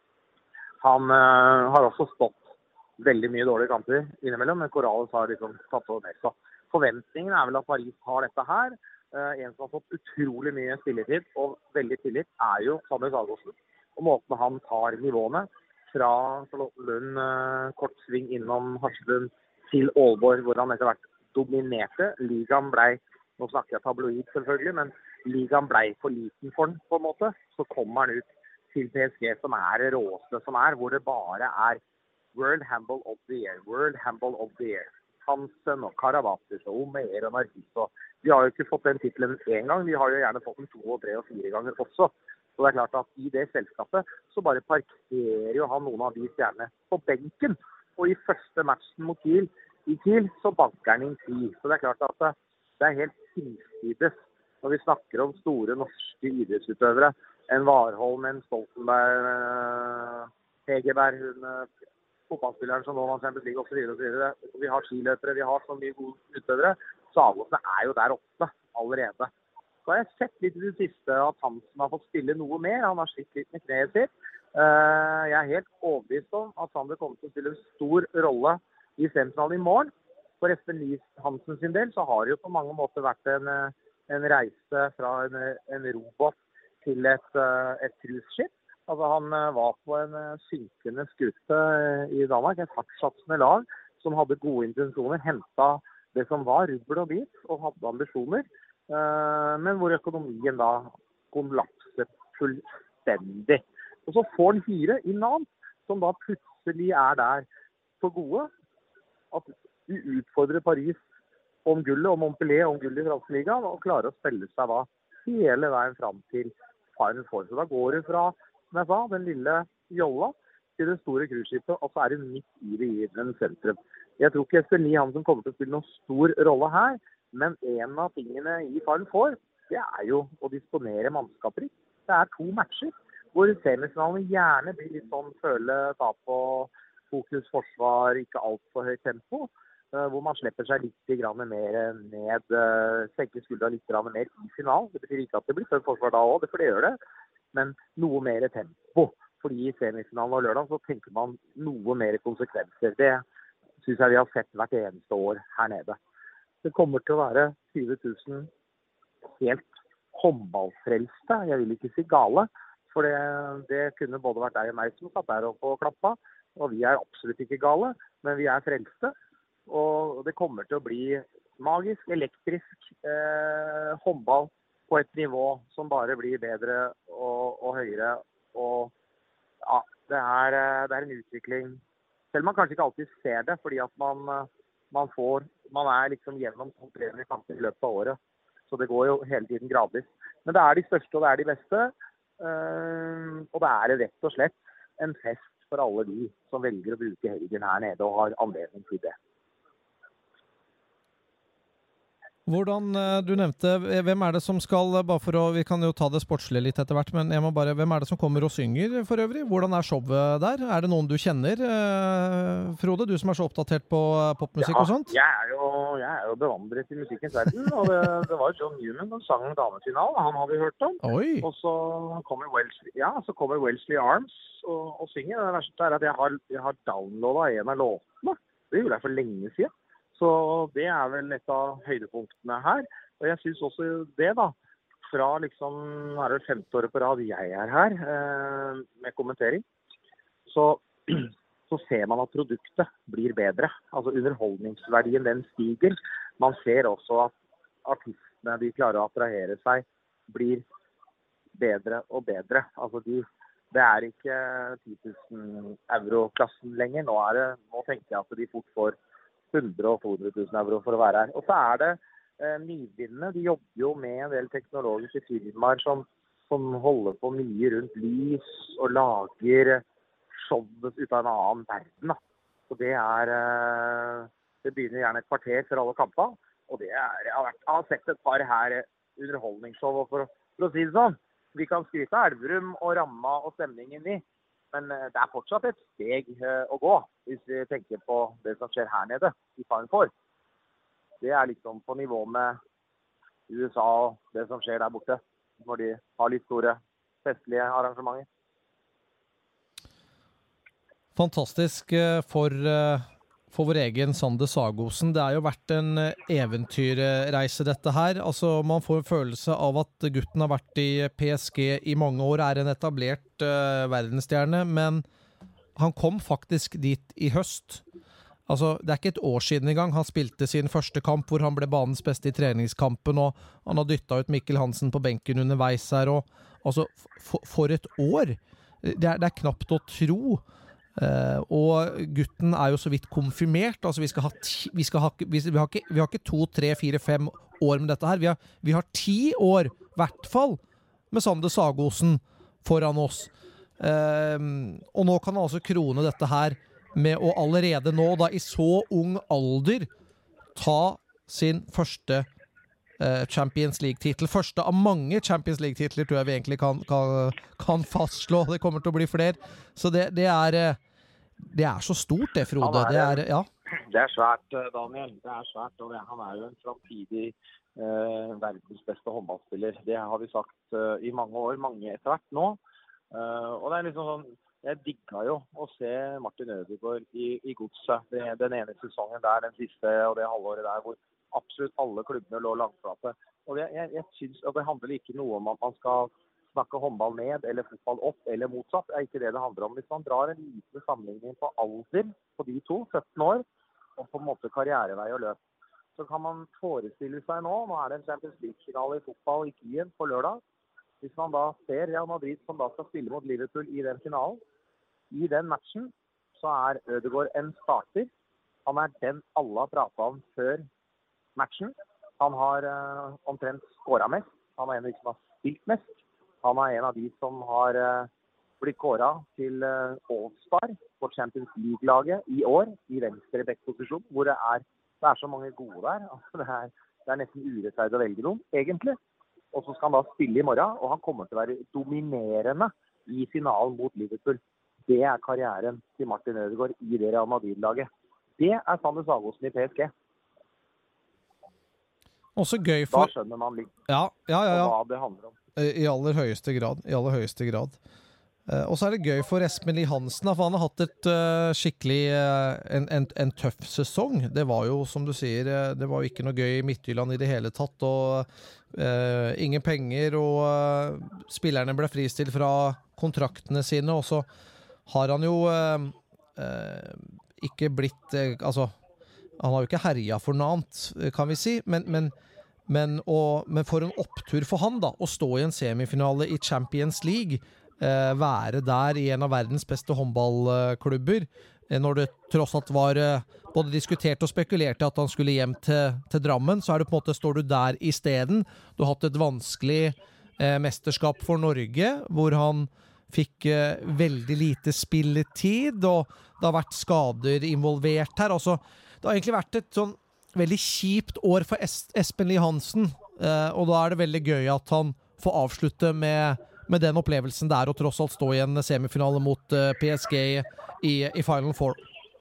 han uh, har også stått veldig mye dårlige kamper innimellom, men Corrales har liksom tatt over mer. Så forventningen er vel at Paris har dette her. Uh, en som har fått utrolig mye spilletid og veldig tillit er jo Samuel Sagosen. Og måten han tar nivåene fra Charlottenlund, uh, kortsving innom Harslund til Aalborg, hvor han etter hvert dominerte. Ligaen ble, nå snakker jeg tabloid selvfølgelig, men ligaen ble for liten for den på en måte. Så kommer han ut til P S G som er det råeste som er, hvor det bare er World Handball of the Year, World Handball of the Year. Hansen og Karabatis og Omeyer og Narciso. De har jo ikke fått den titlen en gang, de har jo gjerne fått den to og tre og fire ganger også. Så det er klart at i det selskapet så bare parkerer jo han noen av de stjernene på benken. Og i første matchen mot Kiel, i Kiel så banker han inn ti. Så det er klart at det er helt tilsides når vi snakker om store norske idrettsutøvere. En Warholm, en Stoltenberg, Hegerberg, hun, fotballspilleren som nå vant Champions League og så videre og så videre. Vi har skiløpere, vi har så mye gode utøvere. Så Avgåsene er jo der oppe allerede. Så har jeg sett litt i det siste at Hansen har fått spille noe mer. Han har slitt litt med kneet sitt. Jeg er helt overbevist om at Sander kommer til å spille en stor rolle i semifinalen i morgen. For Espen Lies Hansen sin del så har det jo på mange måter vært en, en reise fra en, en robot til et, et cruiseskip. Altså han var på en synkende skute i Danmark, et hardtsatsende lag som hadde gode intensjoner, hentet det som var rubbel og bit og hadde ambisjoner, men hvor økonomien da kollapset fullstendig. Og så får han hyre i Nantes, som da plutselig er der for gode, at du utfordrer Paris om gullet, om Montpellier, om gullet i franske ligaen, og klarer å spille seg da hele veien frem til Final Four. Så da går det fra, som jeg sa, den lille jolla til det store cruiseskipet, og så er det midt i det i den sentrum. Jeg tror ikke Espen Lie Hansen kommer til å spille noen stor rolle her, men en av tingene i Final Four, det er jo å disponere mannskaper. Det er to matcher, hvor semifinalen gjerne blir litt sånn føle, ta på fokus, forsvar, ikke alt for høyt tempo, hvor man slipper seg litt grann mer ned, senker skuldra litt grann mer i finalen. Det betyr ikke at det blir før forsvar da også, for det gjør det, men noe mer tempo. Fordi i semifinalen og lørdag så tenker man noe mer konsekvenser. Det synes jeg vi har sett hvert eneste år her nede. Det kommer til å være tyve tusen helt håndballfrelste, jeg vil ikke si gale, for det, det kunne både vært deg og meg som satt der og på klappa, og vi er absolutt ikke gale, men vi er frelste. Og det kommer til å bli magisk, elektrisk eh, håndball på et nivå som bare blir bedre og, og høyere. Og ja, det er, det er en utvikling. Selv om man kanskje ikke alltid ser det, fordi at man, man får, man er liksom gjennom konkurrerende kamper i løpet av året. Så det går jo hele tiden gradvis. Men det er de største og det er de beste. Eh, og det er rett og slett en fest for alle de som velger å bruke helgen her nede og har anledning til det. Hvordan, du nevnte, hvem er det som skal, bare for å, vi kan jo ta det sportslige litt etter hvert, men jeg må bare, hvem er det som kommer og synger for øvrig? Hvordan er showet der? Er det noen du kjenner, eh, Frode, du som er så oppdatert på popmusikk og sånt? Ja, jeg er jo, jeg er jo bevandret i musikkens verden, og det, det var John Newman som sang damefinalen, han har vi hørt om. Oi. Og så kommer Wellesley, ja, så kommer Wellesley Arms og, og synger. Det verste er at jeg har, jeg har downloadet en av låtene. Det gjorde jeg for lenge siden. Så det er vel et av høydepunktene her. Og jeg synes også det da, fra liksom, er det femte året på rad jeg er her eh, med kommentering, så, så ser man at produktet blir bedre. Altså underholdningsverdien, den stiger. Man ser også at artistene, de klarer å attrahere seg, blir bedre og bedre. Altså de, det er ikke ti tusen euro-klassen lenger. Nå, er det, nå tenker jeg at de fort får hundre og to hundre tusen euro for å være her. Og så er det eh, nyvinnende. De jobber jo med en del teknologiske firmaer som, som holder på mye rundt lys og lager showet ut av en annen verden. Da. Og det er eh, det begynner gjerne et kvarter for alle kamper. Og det er, jeg har, vært, jeg har sett et par her underholdningsshow. Og for, for å si det sånn, vi kan skryte av Elverum og Ramma og stemningen i. Men det er fortsatt et steg å gå, hvis vi tenker på det som skjer her nede i Final Four. Det er liksom på nivå med U S A og det som skjer der borte, når de har litt store festlige arrangementer. Fantastisk for, for vår egen Sander Sagosen. Det har jo vært en eventyrreise dette her. Altså, man får en følelse av at gutten har vært i P S G i mange år, er en etablert uh, verdensstjerne, men han kom faktisk dit i høst. Altså, det er ikke et år siden i gang. Han spilte sin første kamp hvor han ble banens beste i treningskampen, og han har dyttet ut Mikkel Hansen på benken underveis her. Og, altså, for, for et år! Det er, det er knapt å tro. Uh, og gutten er jo så vidt konfirmert. Altså, vi skal ha, ti, vi skal ha, vi, vi har ikke, vi har ikke to, tre, fire, fem år med dette her. Vi har, vi har ti år, i hvert fall, med Sander Sagosen foran oss. Uh, og nå kan han altså krone dette her med å allerede nå, da i så ung alder, ta sin første eh, Champions League-titel. Første av mange Champions League-titler tror jeg vi egentlig kan, kan, kan fastslå. Det kommer til å bli flere. Så det, det, er, det er så stort det, Frode. Er, det, er, ja. det er svært, Daniel. Det er svært, og det, han er jo en fremtidig eh, verdens beste håndballspiller. Det har vi sagt eh, i mange år, mange etter hvert nå. Uh, og det er liksom sånn, jeg digget jo å se Martin Ødegaard i, i Godset. Det, den ene sesongen der, den siste og det halvåret der, hvor absolutt alle klubbene lå langflate. Og det, jeg, jeg synes, og det handler ikke noe om at man skal snakke håndball ned, eller fotball opp, eller motsatt. Det er ikke det det handler om. Hvis man drar en liten sammenligning på alder på de to, sytten år, og på en måte karrierevei og løp, så kan man forestille seg nå, nå er det en Champions League-finale i fotball i Kien på lørdag. Hvis man da ser Real Madrid som da skal spille mot Liverpool i den finalen, i den matchen så er Ødegaard en starter. Han er den alle har pratet om før matchen. Han har uh, omtrent skåret mest. Han er en av de som har spilt mest. Han er en av de som har uh, blitt kåret til uh, All-Star for Champions League-laget i år, i venstre back-posisjon, hvor det er, det er så mange gode der. Altså, det, er, det er nesten urettferdig å velge noen, egentlig. Og så skal han da spille i morgen, og han kommer til å være dominerende i finalen mot Liverpool. Det er karrieren til Martin Ødegaard i det Real Madrid-laget. Det er Sander Sagosen i P S G. Også gøy for... Da skjønner man litt ja, ja, ja, ja. hva det handler om. I aller høyeste grad. I aller høyeste grad. Uh, og så er det gøy for Espen Lie Hansen, for han har hatt et uh, skikkelig uh, en, en, en tøff sesong. Det var jo, som du sier, uh, det var jo ikke noe gøy i Midtjylland i det hele tatt, og uh, ingen penger, og uh, spillerne ble fristilt fra kontraktene sine, og så har han jo uh, uh, ikke blitt, uh, altså, han har jo ikke herja for noe annet, kan vi si, men, men, men, og, men for en opptur for han da, å stå i en semifinale i Champions League, Uh, være der i en av verdens beste håndballklubber, uh, når det tross alt var uh, både diskutert og spekulert at han skulle hjem til, til Drammen, så er det på en måte, står du der i stedet. Du har hatt et vanskelig uh, mesterskap for Norge, hvor han fikk uh, veldig lite spilletid, og det har vært skader involvert her. Altså, det har egentlig vært et sånn veldig kjipt år for es- Espen Lie Hansen, uh, og da er det veldig gøy at han får avslutte med med den opplevelsen der, og tross alt stå i en semifinale mot uh, P S G i, i Final Four.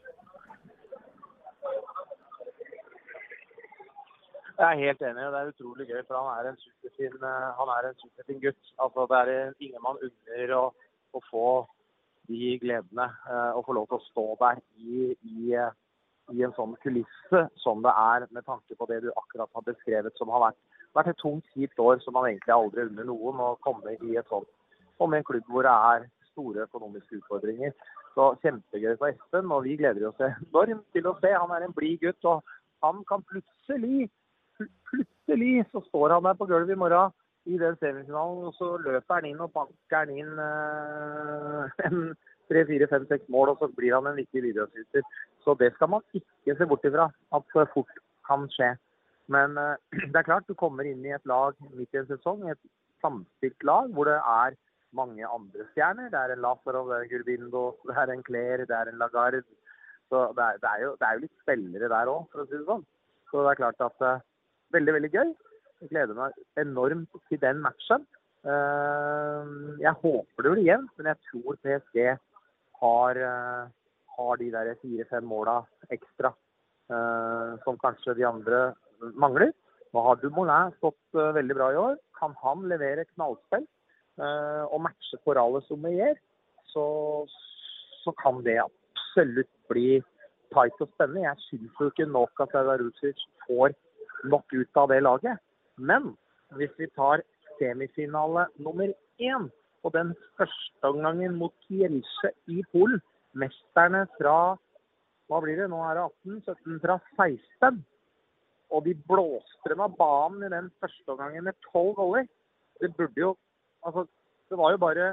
Jeg er helt enig, det er utrolig gøy, for han er en superfin, uh, han er en superfin gutt. Altså, det er ingen man unner å, å få de gledene, uh, og få lov til å stå der i, i, uh, i en sånn kulisse som det er, med tanke på det du akkurat har beskrevet, som har vært vært et tungt, kjipt år som man egentlig aldri unner noen, å komme i et sånt, komme i en klubb hvor det er store økonomiske utfordringer. Så kjempegøy for Espen, og vi gleder oss enormt til å se. Han er en blid gutt, og han kan plutselig, plutselig, så står han der på gulvet i morgen i den semifinalen, og så løper han inn og banker han inn uh, en tre, fire, fem, seks mål, og så blir han en viktig videoskytter. Så det skal man ikke se bort ifra, at så fort kan skje. Men uh, det er klart, du kommer inn i et lag midt i en sesong, et samspilt lag, hvor det er mange andre stjerner. Det er en Lazarov, det er en Gurbindo, det er en Claire, det er en Lagarde. Så det er, det er, jo, det er jo litt spillere der også, for å si det sånn. Så det er klart at uh, veldig, veldig gøy. Jeg gleder meg enormt til den matchen. Uh, jeg håper det blir jevnt, men jeg tror P S G har, uh, har de der fire-fem måla ekstra, uh, som kanskje de andre mangler. Nå har Dumoulin stått uh, veldig bra i år. Kan han levere knallspill uh, og matche Corrales Omeyer, så, så kan det absolutt bli tight og spennende. Jeg synes jo ikke nok at Sagarucic får nok ut av det laget. Men hvis vi tar semifinale nummer én, og den første omgangen mot Kielce i Polen, mesterne fra, hva blir det, nå er det atten, sytten, fra seksten, og de blåste dem av banen i den første omgangen med tolv goller. Det burde jo, altså, det var jo bare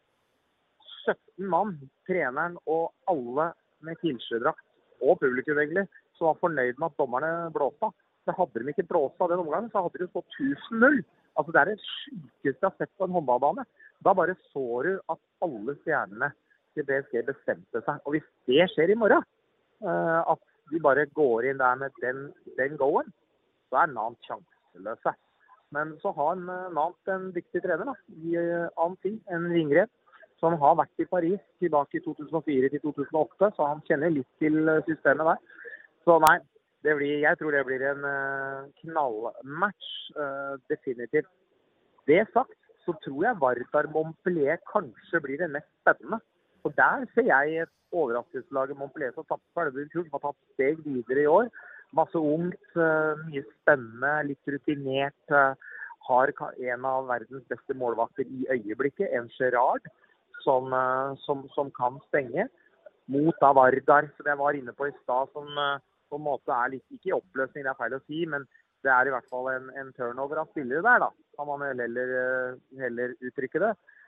sytten mann, treneren og alle med Kielce-drakt, og publikum egentlig, som var fornøyd med at dommerne blåste. Så hadde de ikke blåst av den omgangen, så hadde de fått tusen null. Altså det er det sykeste jeg har sett på en håndballbane. Da bare så du at alle stjernene til B S G bestemte seg. Og hvis det skjer i morgen, at de bare går inn der med den, den goen, så er Nantes sjanseløse. Men så har Nantes en dyktig trener da, i Annecy, en ringret, som har vært i Paris tilbake i to tusen og fire til to tusen og åtte, så han kjenner litt til systemet der. Så nei, det blir, jeg tror det blir en uh, knallmatch, uh, definitivt. Det sagt, så tror jeg Vardar Montpellier kanskje blir det mest spennende. Og der ser jeg et overraskelseslag Montpellier som tatt ferdig, som har tatt steg videre i år. Masse ungt, uh, mye spennende, litt rutinert, uh, har en av verdens beste målvakter i øyeblikket, en Gerard, som, uh, som, som kan stenge, mot av Vardar, som jeg var inne på i stad, som uh, på en måte er litt, ikke i oppløsning, det er feil å si, men det er i hvert fall en, en turnover av spillere der, da. Kan man heller, heller uttrykke det.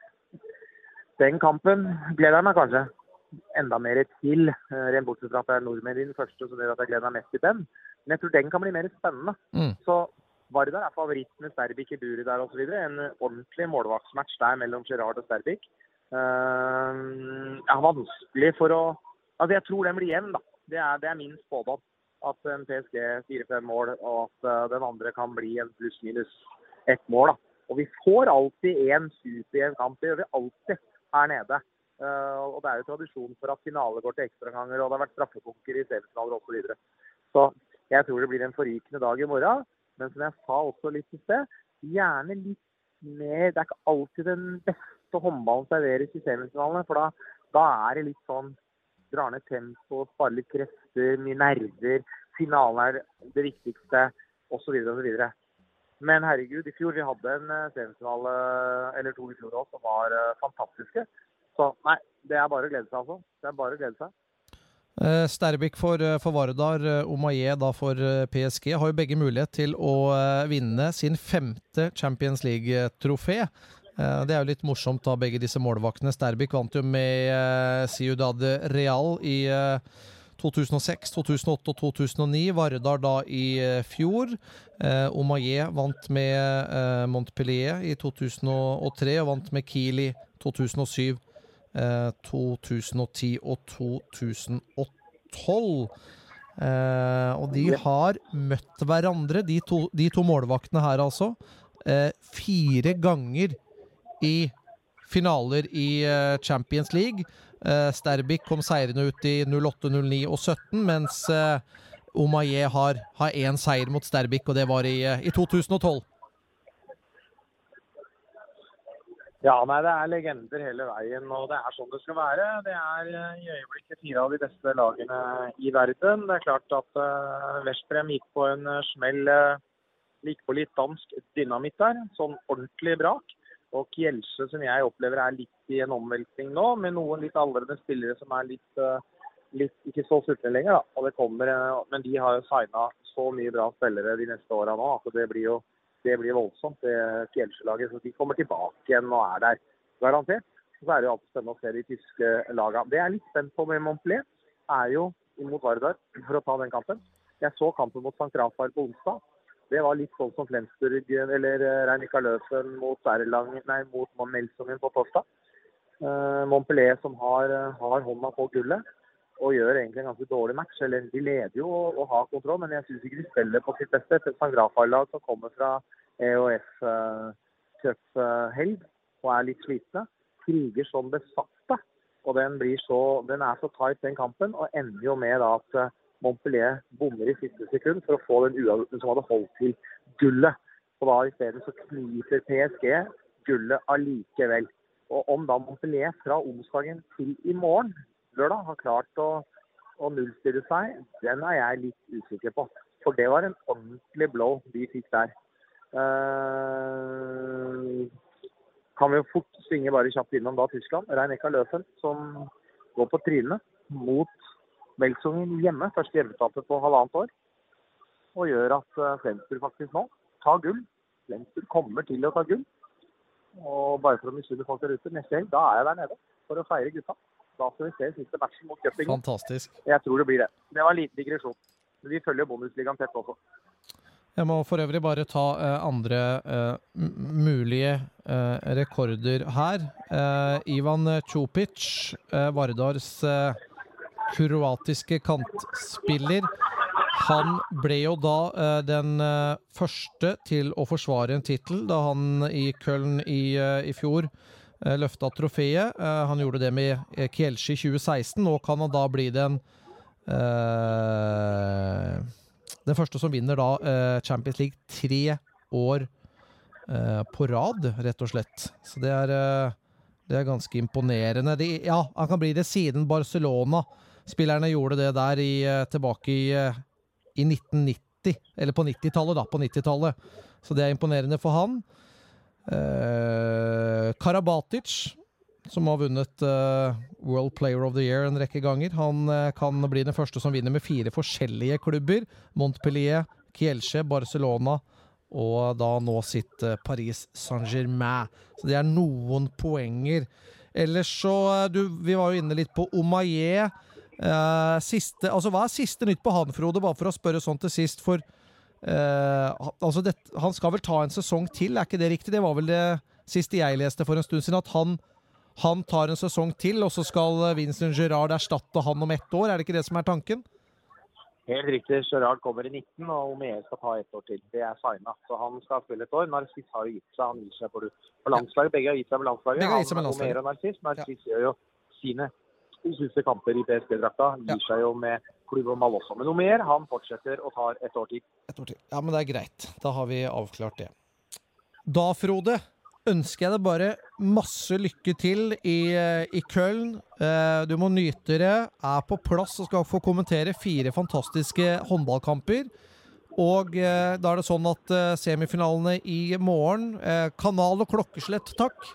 Den kampen gleder jeg meg kanskje enda mer til, rent bortsett fra at det er nordmenn i den første, så det er at jeg gleder meg mest til den. Men jeg tror den kan bli mer spennende. Mm. Så Vardar er favoritt med Sterbik i buret der og så videre. En ordentlig målvaktsmatch der mellom Gerard og Sterbik. Uh, jeg har vanskelig for å... Altså jeg tror den blir jevn, da. Det er, det er min spådom. At en P S G fire-fem mål, og at uh, den andre kan bli en pluss-minus ett mål. Da. Og vi får alltid en super i en kamp, det gjør vi alltid her nede. Uh, og det er jo tradisjon for at finale går til ekstraganger, og det har vært straffekonker i semifinaler og så videre. Så jeg tror det blir en forrykende dag i morgen, men som jeg sa også litt i sted, gjerne litt mer, det er ikke alltid den beste håndballen serveres i semifinalene, for da, da er det litt sånn, drar ned tempo, sparer litt krefter, mye nerver, finalen er det viktigste, og så videre og så videre. Men herregud, i fjor vi hadde en semifinale, eller to i fjor også, som var uh, fantastiske. Så nei, det er bare å glede seg altså. Det er bare å glede seg. Uh, Sterbik for, for Vardar, uh, Omaye da for uh, P S G, har jo begge mulighet til å uh, vinne sin femte Champions League-trofé. Det er jo litt morsomt da, begge disse målvaktene. Sterbik vant jo med uh, Ciudad Real i uh, to tusen og seks, to tusen og åtte og to tusen og ni. Vardar da i uh, fjor. Uh, Omaye vant med uh, Montpellier i to tusen og tre og vant med Kiel i to tusen og syv, uh, to tusen og ti og to tusen og tolv. Uh, og de har møtt hverandre, de to, de to målvaktene her altså, uh, fire ganger i finaler i uh, Champions League. Uh, Sterbik kom seirende ut i null åtte, null ni og sytten, mens uh, Omaye har, har en seier mot Sterbik, og det var i, uh, i to tusen og tolv. Ja, nei, det er legender hele veien, og det er sånn det skal være. Det er uh, i øyeblikket fire av de beste lagene i verden. Det er klart at uh, Veszprem gikk på en uh, smell, uh, gikk på litt dansk dynamitt der, sånn ordentlig brak. Og Kielce, som jeg opplever, er litt i en omveltning nå, med noen litt aldrende spillere som er litt, uh, litt ikke så sultne lenger. Da. Og det kommer, uh, men de har jo signet så mye bra spillere de neste årene nå, at det blir jo det blir voldsomt, det Kielce-laget. Så de kommer tilbake igjen og er der, garantert. Så er det jo alltid spennende å se de tyske lagene. Det jeg er litt spent på med Montpellier, er jo imot Vardar, for å ta den kampen. Jeg så kampen mot Sankt Rafael på onsdag. Det var litt sånn som Flensburg, eller Reinika Løsen mot Erlang, nei, mot Melsungen på torsdag. Uh, Montpellier som har, har hånda på gullet, og gjør egentlig en ganske dårlig match. Eller de leder jo og, og har kontroll, men jeg synes ikke de spiller på sitt beste. Et Sankt Rafael-lag som kommer fra E O F-cup-helg, uh, og er litt slitne. Kriger som besatte, og og den, blir så, den er så tight den kampen, og ender jo med da at Montpellier bommer i siste sekund for å få den uavgjorten som hadde holdt til gullet. Og da i stedet så kniser P S G gullet allikevel. Og om da Montpellier fra onsdagen til i morgen, lørdag, har klart å, å nullstille seg, den er jeg litt usikker på. For det var en ordentlig blow de fikk der. Uh, kan vi jo fort synge bare kjapt innom da Tyskland. Rein-Eka Løfen som går på trinene mot Melsungen hjemme, første hjemmetapet på halvannet år, og gjør at uh, Flensburg faktisk nå tar gull. Flensburg kommer til å ta gull. Og bare for å misunne folk der ute, neste helg, da er jeg der nede for å feire gutta. Da skal vi se siste matchen mot Göppingen. Fantastisk. Jeg tror det blir det. Det var en liten digresjon. Vi følger Bundesligaen tett også. Jeg må for øvrig bare ta uh, andre uh, mulige uh, rekorder her. Uh, Ivan Čupić, uh, Vardars uh, kroatiske kantspiller. Han ble jo da uh, den uh, første til å forsvare en titel da han i Köln i, uh, i fjor uh, løftet trofeet. Uh, han gjorde det med uh, Kielce i tjue seksten. Nå kan han da bli den uh, den første som vinner da uh, Champions League tre år uh, på rad, rett og slett. Så det er, uh, det er ganske imponerende. De, ja, han kan bli det siden Barcelona. Spillerne gjorde det der i, uh, tilbake i, uh, i nitten nitti, eller på nittitallet da, på nittitallet. Så det er imponerende for han. Uh, Karabatic, som har vunnet uh, World Player of the Year en rekke ganger. Han uh, kan bli den første som vinner med fire forskjellige klubber. Montpellier, Kielce, Barcelona og da nå sitt uh, Paris Saint-Germain. Så det er noen poenger. Ellers så, uh, du, vi var jo inne litt på Omaye. Uh, siste, altså hva er siste nytt på han, Frode? Bare for å spørre sånn til sist, for uh, altså det, han skal vel ta en sesong til, er ikke det riktig? Det var vel det siste jeg leste for en stund siden, at han Han tar en sesong til, og så skal Vincent Gerard erstatte han om ett år. Er det ikke det som er tanken? Helt riktig. Gerard kommer i nitten, og Omeyer skal ta ett år til. Det er signet. Så han skal spille et år. Narcis har jo gitt seg. Han gir seg på, på landslaget. Begge har gitt seg med landslaget. Begge har gitt seg med landslaget. Omeyer og Narcis. Narcis ja. Gjør jo sine siste kamper i P S G-drakta. Gir ja. Seg jo med klubb og mal også. Men Omeyer, han fortsetter og tar ett år til. Et år til. Ja, men det er greit. Da har vi avklart det. Da, Frode, ønsker jeg deg bare masse lykke til i, i Köln. Eh, du må nyte det, er på plass og skal få kommentere fire fantastiske håndballkamper. Og eh, da er det sånn at eh, semifinalene i morgen, eh, kanal og klokkeslett, takk.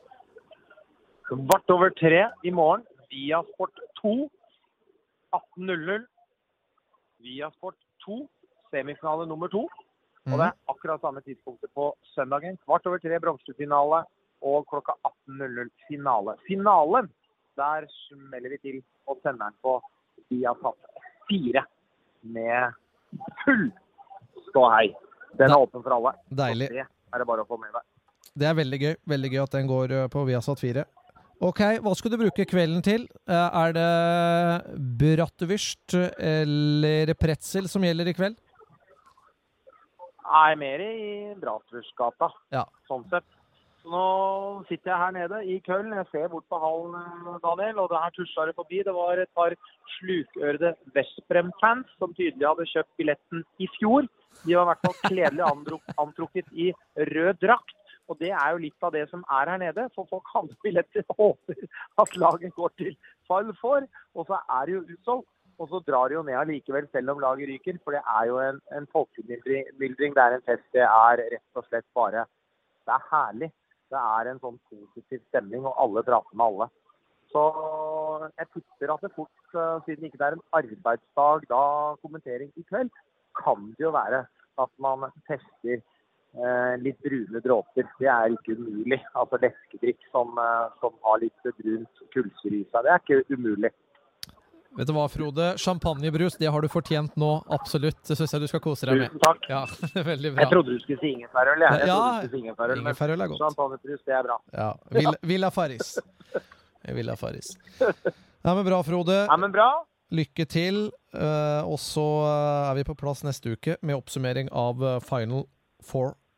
Kvart over tre i morgen, Via Sport to, atten null null. Via Sport to, semifinale nummer to. Og det er akkurat samme tidspunktet på søndagen. Kvart over tre bronsefinale og klokka atten null null finale. Finalen, der smeller vi til og sender den på Via Sport fire med full ståhei. Den er åpen for alle. Deilig. Så det er det bare å få med deg. Det er veldig gøy. Veldig gøy at den går på Viasat fire. Ok, hva skal du bruke kvelden til? Er det bratwurst eller pretzel som gjelder i kveld? Jeg er mer i Bratwurstgata, ja. Sånn sett. Så nå sitter jeg her nede i Köln. Jeg ser bort på hallen, Daniel, og det her tusser det forbi. Det var et par slukørede Vesprem-fans som tydelig hadde kjøpt billetten i fjor. De var i hvert fall kledelig antrukket i rød drakt. Og det er jo litt av det som er her nede, for folk hadde billetter og håper at laget går til Final Four, og så er det jo utsolgt. Og så drar det jo ned allikevel selv om laget ryker, for det er jo en, en folkemildring, det er en fest, det er rett og slett bare, det er herlig. Det er en sånn positiv stemning, og alle prater med alle. Så jeg tipper at det fort, siden ikke det er en arbeidsdag, da kommentering i kveld, kan det jo være at man tester eh, litt brune dråper. Det er ikke umulig. Altså leskedrikk som, som har litt brunt kullsyre i seg, det er ikke umulig. Vet du hva, Frode? Champagnebrus, det har du fortjent nå, absolutt. Det synes jeg du skal kose deg med. Tusen takk. Ja, veldig bra. Jeg trodde du skulle si ingefærøl, jeg. Jeg ja, trodde du skulle si ingefærøl, ingefærøl er godt. Champagnebrus, det er bra. Ja, Villa, Villa Faris. Villa Faris. Ja, men bra, Frode. Ja, men bra. Lykke til. Uh, og så er vi på plass neste uke med oppsummering av Final Four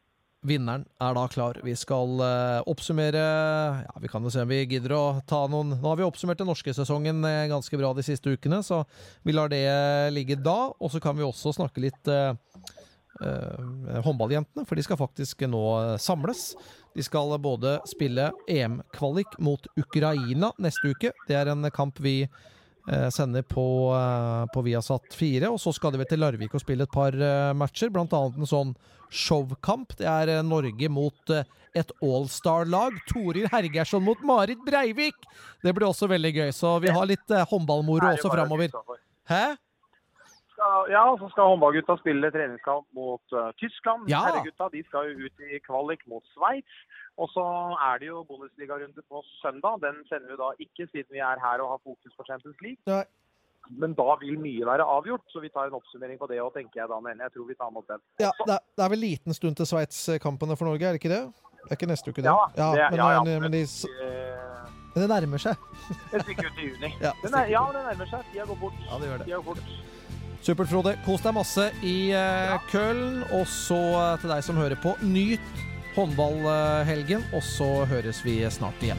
Vinneren er da klar. Vi skal uh, oppsummere, ja, vi kan jo se om vi gidder å ta noen, nå har vi oppsummert den norske sesongen uh, ganske bra de siste ukene, så vi lar det uh, ligge da, og så kan vi også snakke litt uh, uh, håndballjentene, for de skal faktisk nå uh, samles. De skal både spille E M-kvalik mot Ukraina neste uke. Det er en kamp vi uh, sender på, uh, på Viasat fire, og så skal de vel til Larvik og spille et par uh, matcher, blant annet en sånn showkamp. Det er uh, Norge mot uh, et all-star-lag. Toril Hergersson mot Marit Breivik. Det blir også veldig gøy, så vi har litt uh, håndballmoro også fremover. Hæ? Skal, ja, så skal håndballgutta spille treningskamp mot uh, Tyskland. Ja. Herregutta, de skal jo ut i kvalik mot Schweiz. Og så er det jo Bundesliga-runde på søndag. Den sender vi da ikke, siden vi er her og har fokus på Champions League. Nei. Men da vil mye være avgjort, så vi tar en oppsummering på det, og tenker jeg da, men jeg tror vi tar mot den. Ja, det er, det er vel liten stund til Schweiz-kampene for Norge, er det ikke det? Det er ikke neste uke det? Ja, det, ja, men, ja, ja, men, men, de, men det nærmer seg. Det stikker ut i juni. Ja, den er, ja, det nærmer seg. Tida går fort. Ja, det gjør det. Tida går fort. Supert, Frode. Kos deg masse i uh, ja. Køln, og så uh, til deg som hører på, nyt håndballhelgen, og så høres vi snart igjen.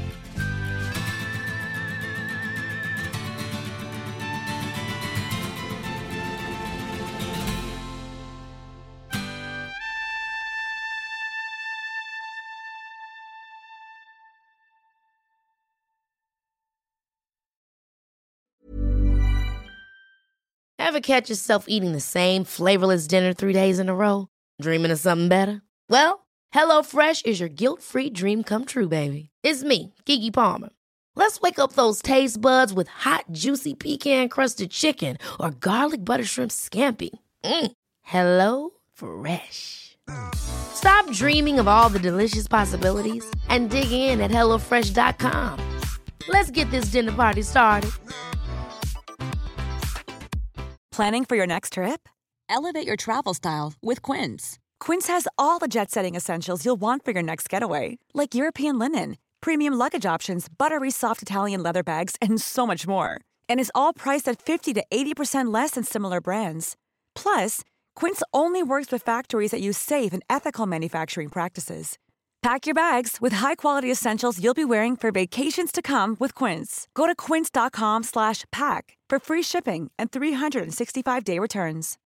Ever catch yourself eating the same flavorless dinner three days in a row? Dreaming of something better? Well, HelloFresh is your guilt-free dream come true, baby. It's me, Keke Palmer. Let's wake up those taste buds with hot, juicy pecan-crusted chicken or garlic butter shrimp scampi. Mm. Hello Fresh. Stop dreaming of all the delicious possibilities and dig in at hello fresh dot com. Let's get this dinner party started. Planning for your next trip? Elevate your travel style with Quince. Quince has all the jet-setting essentials you'll want for your next getaway, like European linen, premium luggage options, buttery soft Italian leather bags, and so much more. And is all priced at fifty to eighty percent less than similar brands. Plus, Quince only works with factories that use safe and ethical manufacturing practices. Pack your bags with high-quality essentials you'll be wearing for vacations to come with Quince. Go to quince dot com slash pack for free shipping and three sixty-five day returns.